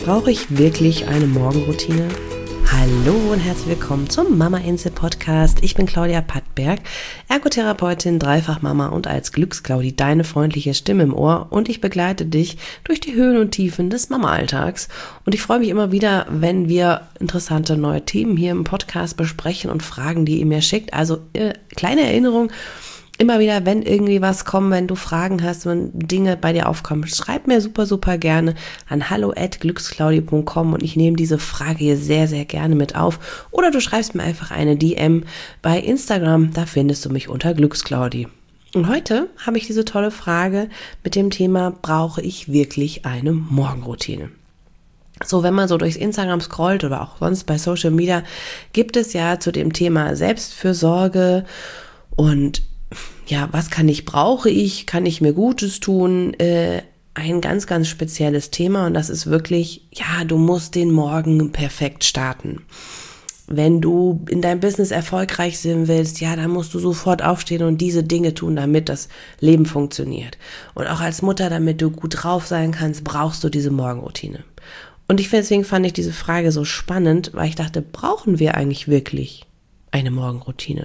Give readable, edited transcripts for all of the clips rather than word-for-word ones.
Brauche ich wirklich eine Morgenroutine? Hallo und herzlich willkommen zum Mama-Insel-Podcast. Ich bin Claudia Pattberg, Ergotherapeutin, Dreifachmama und als Glücksclaudi deine freundliche Stimme im Ohr und ich begleite dich durch die Höhen und Tiefen des Mama-Alltags. Und ich freue mich immer wieder, wenn wir interessante neue Themen hier im Podcast besprechen und Fragen, die ihr mir schickt. Also kleine Erinnerung, immer wieder, wenn irgendwie was kommt, wenn du Fragen hast, wenn Dinge bei dir aufkommen, schreib mir super gerne an hallo@glücksclaudi.com und ich nehme diese Frage hier sehr, sehr gerne mit auf. Oder du schreibst mir einfach eine DM bei Instagram, da findest du mich unter Glücksclaudi. Und heute habe ich diese tolle Frage mit dem Thema, brauche ich wirklich eine Morgenroutine? So, wenn man so durchs Instagram scrollt oder auch sonst bei Social Media, gibt es ja zu dem Thema Selbstfürsorge und ja, brauche ich, kann ich mir Gutes tun, ein ganz, ganz spezielles Thema und das ist wirklich, ja, du musst den Morgen perfekt starten. Wenn du in deinem Business erfolgreich sein willst, ja, dann musst du sofort aufstehen und diese Dinge tun, damit das Leben funktioniert. Und auch als Mutter, damit du gut drauf sein kannst, brauchst du diese Morgenroutine. Und deswegen fand ich diese Frage so spannend, weil ich dachte, brauchen wir eigentlich wirklich eine Morgenroutine?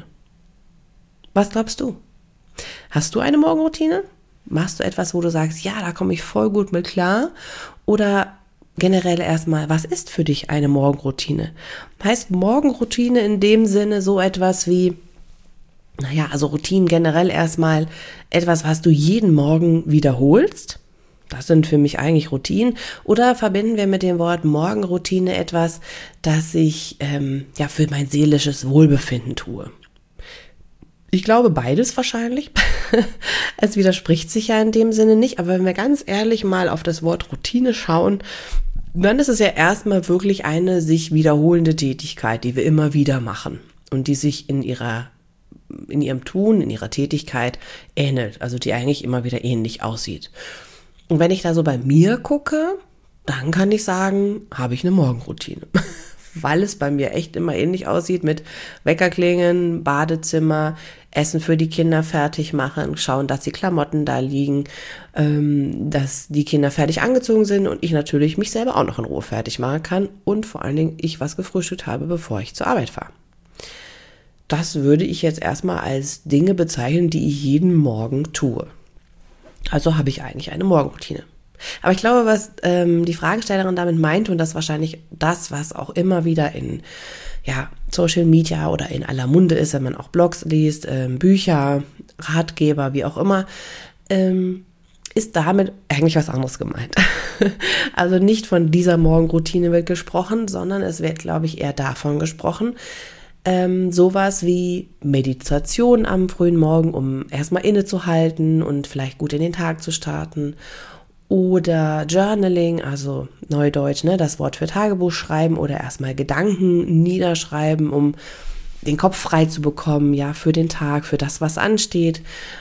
Was glaubst du? Hast du eine Morgenroutine? Machst du etwas, wo du sagst, ja, da komme ich voll gut mit klar? Oder generell erstmal, was ist für dich eine Morgenroutine? Heißt Morgenroutine in dem Sinne so etwas wie, also Routinen generell erstmal etwas, was du jeden Morgen wiederholst? Das sind für mich eigentlich Routinen. Oder verbinden wir mit dem Wort Morgenroutine etwas, das ich für mein seelisches Wohlbefinden tue? Ich glaube beides wahrscheinlich. Es widerspricht sich ja in dem Sinne nicht, aber wenn wir ganz ehrlich mal auf das Wort Routine schauen, dann ist es ja erstmal wirklich eine sich wiederholende Tätigkeit, die wir immer wieder machen und die sich in ihrem Tun, in ihrer Tätigkeit ähnelt, also die eigentlich immer wieder ähnlich aussieht. Und wenn ich da so bei mir gucke, dann kann ich sagen, habe ich eine Morgenroutine. Weil es bei mir echt immer ähnlich aussieht mit Weckerklingeln, Badezimmer, Essen für die Kinder fertig machen, schauen, dass die Klamotten da liegen, dass die Kinder fertig angezogen sind und ich natürlich mich selber auch noch in Ruhe fertig machen kann und vor allen Dingen ich was gefrühstückt habe, bevor ich zur Arbeit fahre. Das würde ich jetzt erstmal als Dinge bezeichnen, die ich jeden Morgen tue. Also habe ich eigentlich eine Morgenroutine. Aber ich glaube, was die Fragestellerin damit meint, und das ist wahrscheinlich das, was auch immer wieder in Social Media oder in aller Munde ist, wenn man auch Blogs liest, Bücher, Ratgeber, wie auch immer, ist damit eigentlich was anderes gemeint. Also nicht von dieser Morgenroutine wird gesprochen, sondern es wird, glaube ich, eher davon gesprochen, sowas wie Meditation am frühen Morgen, um erstmal innezuhalten und vielleicht gut in den Tag zu starten. Oder Journaling, also Neudeutsch, das Wort für Tagebuch schreiben oder erstmal Gedanken niederschreiben, um den Kopf frei zu bekommen, ja, für den Tag, für das, was ansteht.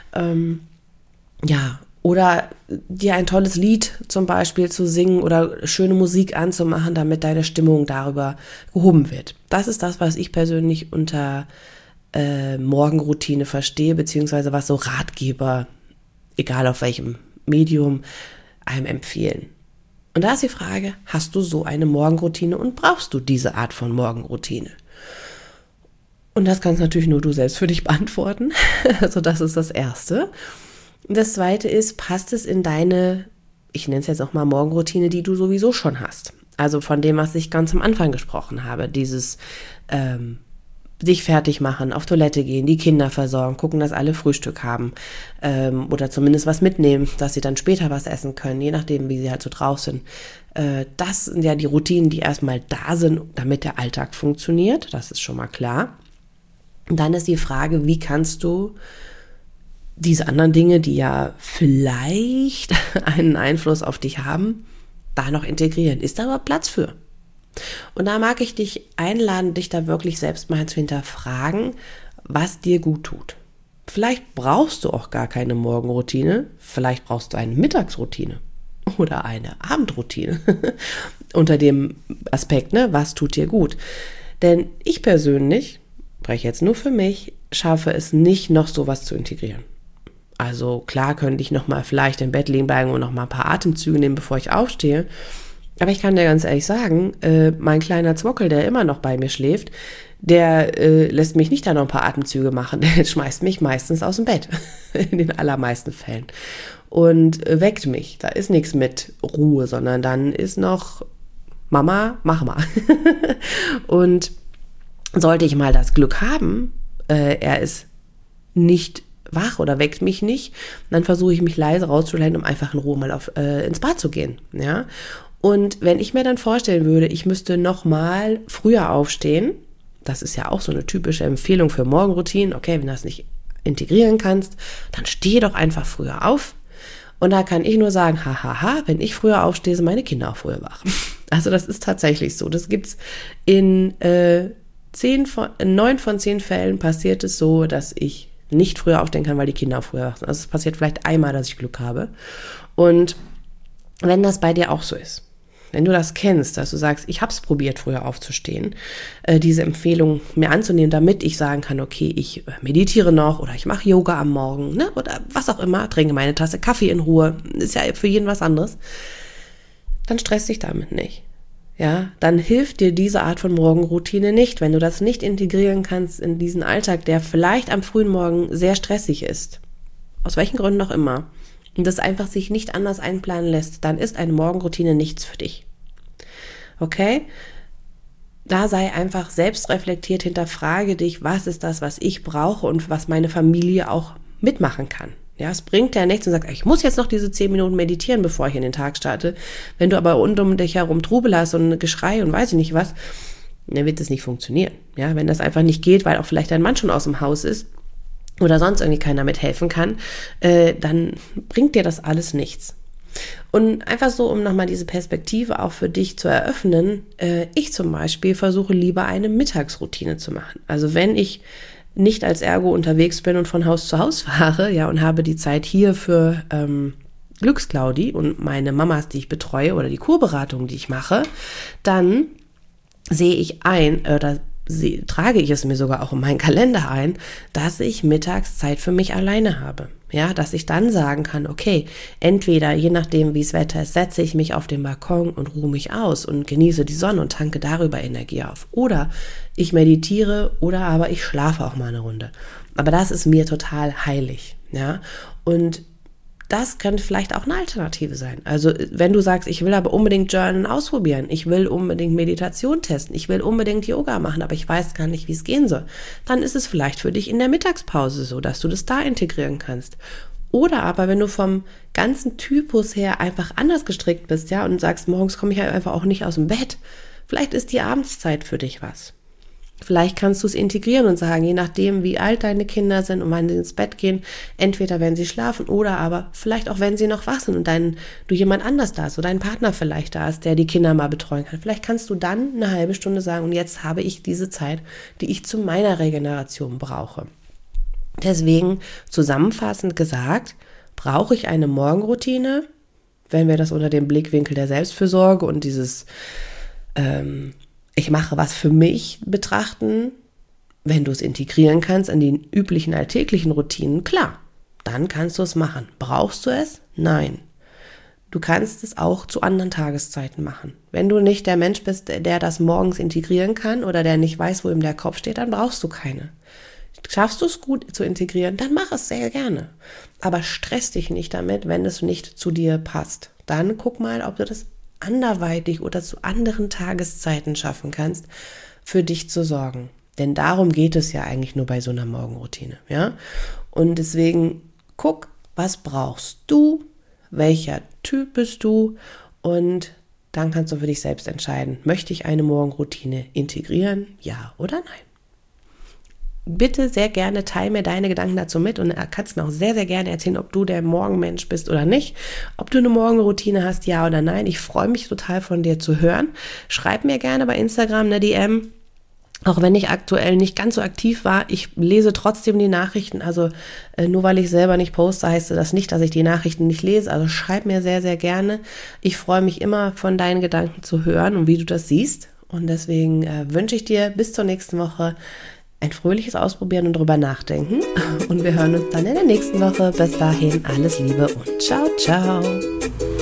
Oder dir ein tolles Lied zum Beispiel zu singen oder schöne Musik anzumachen, damit deine Stimmung darüber gehoben wird. Das ist das, was ich persönlich unter Morgenroutine verstehe, beziehungsweise was so Ratgeber, egal auf welchem Medium, einem empfehlen. Und da ist die Frage, hast du so eine Morgenroutine und brauchst du diese Art von Morgenroutine? Und das kannst natürlich nur du selbst für dich beantworten. Also das ist das Erste. Und das Zweite ist, passt es in deine, ich nenne es jetzt auch mal Morgenroutine, die du sowieso schon hast? Also von dem, was ich ganz am Anfang gesprochen habe, dieses sich fertig machen, auf Toilette gehen, die Kinder versorgen, gucken, dass alle Frühstück haben oder zumindest was mitnehmen, dass sie dann später was essen können, je nachdem, wie sie halt so drauf sind. Das sind ja die Routinen, die erstmal da sind, damit der Alltag funktioniert, das ist schon mal klar. Und dann ist die Frage, wie kannst du diese anderen Dinge, die ja vielleicht einen Einfluss auf dich haben, da noch integrieren? Ist da aber Platz für? Und da mag ich dich einladen, dich da wirklich selbst mal zu hinterfragen, was dir gut tut. Vielleicht brauchst du auch gar keine Morgenroutine, vielleicht brauchst du eine Mittagsroutine oder eine Abendroutine unter dem Aspekt, was tut dir gut. Denn ich persönlich, spreche jetzt nur für mich, schaffe es nicht, noch sowas zu integrieren. Also klar könnte ich noch mal vielleicht im Bett liegen bleiben und noch mal ein paar Atemzüge nehmen, bevor ich aufstehe. Aber ich kann dir ganz ehrlich sagen, mein kleiner Zwockel, der immer noch bei mir schläft, der lässt mich nicht da noch ein paar Atemzüge machen. Der schmeißt mich meistens aus dem Bett, in den allermeisten Fällen. Und weckt mich. Da ist nichts mit Ruhe, sondern dann ist noch Mama, mach mal. Und sollte ich mal das Glück haben, er ist nicht wach oder weckt mich nicht, dann versuche ich mich leise rauszuleiten, um einfach in Ruhe mal ins Bad zu gehen. Ja? Und wenn ich mir dann vorstellen würde, ich müsste noch mal früher aufstehen, das ist ja auch so eine typische Empfehlung für Morgenroutinen, okay, wenn du das nicht integrieren kannst, dann steh doch einfach früher auf. Und da kann ich nur sagen, hahaha, wenn ich früher aufstehe, sind meine Kinder auch früher wach. Also das ist tatsächlich so. Das gibt's in 9 von 10 Fällen passiert es so, dass ich nicht früher aufstehen kann, weil die Kinder auch früher wach sind. Also es passiert vielleicht einmal, dass ich Glück habe. Und wenn das bei dir auch so ist, wenn du das kennst, dass du sagst, ich habe es probiert, früher aufzustehen, diese Empfehlung mir anzunehmen, damit ich sagen kann, okay, ich meditiere noch oder ich mache Yoga am Morgen, ne, oder was auch immer, trinke meine Tasse Kaffee in Ruhe, ist ja für jeden was anderes, dann stress dich damit nicht. Ja, dann hilft dir diese Art von Morgenroutine nicht, wenn du das nicht integrieren kannst in diesen Alltag, der vielleicht am frühen Morgen sehr stressig ist. Aus welchen Gründen auch immer. Und das einfach sich nicht anders einplanen lässt, dann ist eine Morgenroutine nichts für dich. Okay? Da sei einfach selbst reflektiert, hinterfrage dich, was ist das, was ich brauche und was meine Familie auch mitmachen kann. Ja, es bringt ja nichts und sagt, ich muss jetzt noch diese 10 Minuten meditieren, bevor ich in den Tag starte. Wenn du aber rund um dich herum Trubel hast und Geschrei und weiß ich nicht was, dann wird das nicht funktionieren. Ja, wenn das einfach nicht geht, weil auch vielleicht dein Mann schon aus dem Haus ist, oder sonst irgendwie keiner mithelfen kann, dann bringt dir das alles nichts. Und einfach so, um nochmal diese Perspektive auch für dich zu eröffnen, ich zum Beispiel versuche lieber eine Mittagsroutine zu machen. Also wenn ich nicht als Ergo unterwegs bin und von Haus zu Haus fahre, ja, und habe die Zeit hier für Glücksclaudi und meine Mamas, die ich betreue, oder die Kurberatung, die ich mache, dann sehe ich ein, oder trage ich es mir sogar auch in meinen Kalender ein, dass ich mittags Zeit für mich alleine habe. Ja, dass ich dann sagen kann, okay, entweder, je nachdem, wie das Wetter ist, setze ich mich auf den Balkon und ruhe mich aus und genieße die Sonne und tanke darüber Energie auf. Oder ich meditiere oder aber ich schlafe auch mal eine Runde. Aber das ist mir total heilig. Ja, und das könnte vielleicht auch eine Alternative sein. Also wenn du sagst, ich will aber unbedingt Journalen ausprobieren, ich will unbedingt Meditation testen, ich will unbedingt Yoga machen, aber ich weiß gar nicht, wie es gehen soll, dann ist es vielleicht für dich in der Mittagspause so, dass du das da integrieren kannst. Oder aber wenn du vom ganzen Typus her einfach anders gestrickt bist, ja, und sagst, morgens komme ich halt einfach auch nicht aus dem Bett, vielleicht ist die Abendszeit für dich was. Vielleicht kannst du es integrieren und sagen, je nachdem, wie alt deine Kinder sind und wann sie ins Bett gehen, entweder wenn sie schlafen oder aber vielleicht auch, wenn sie noch wach sind und du jemand anders da ist oder dein Partner vielleicht da ist, der die Kinder mal betreuen kann. Vielleicht kannst du dann eine halbe Stunde sagen, und jetzt habe ich diese Zeit, die ich zu meiner Regeneration brauche. Deswegen zusammenfassend gesagt, brauche ich eine Morgenroutine, wenn wir das unter dem Blickwinkel der Selbstfürsorge und dieses ich mache was für mich betrachten, wenn du es integrieren kannst in die üblichen alltäglichen Routinen, klar, dann kannst du es machen. Brauchst du es? Nein. Du kannst es auch zu anderen Tageszeiten machen. Wenn du nicht der Mensch bist, der das morgens integrieren kann oder der nicht weiß, wo ihm der Kopf steht, dann brauchst du keine. Schaffst du es gut zu integrieren, dann mach es sehr gerne. Aber stress dich nicht damit, wenn es nicht zu dir passt. Dann guck mal, ob du das anderweitig oder zu anderen Tageszeiten schaffen kannst, für dich zu sorgen. Denn darum geht es ja eigentlich nur bei so einer Morgenroutine, ja? Und deswegen guck, was brauchst du, welcher Typ bist du und dann kannst du für dich selbst entscheiden, möchte ich eine Morgenroutine integrieren, ja oder nein? Bitte sehr gerne teile mir deine Gedanken dazu mit und kannst mir auch sehr, sehr gerne erzählen, ob du der Morgenmensch bist oder nicht, ob du eine Morgenroutine hast, ja oder nein. Ich freue mich total von dir zu hören. Schreib mir gerne bei Instagram eine DM, auch wenn ich aktuell nicht ganz so aktiv war. Ich lese trotzdem die Nachrichten, also nur weil ich selber nicht poste, heißt das nicht, dass ich die Nachrichten nicht lese. Also schreib mir sehr, sehr gerne. Ich freue mich immer von deinen Gedanken zu hören und wie du das siehst. Und deswegen wünsche ich dir bis zur nächsten Woche ein fröhliches Ausprobieren und drüber nachdenken. Und wir hören uns dann in der nächsten Woche. Bis dahin alles Liebe und ciao, ciao.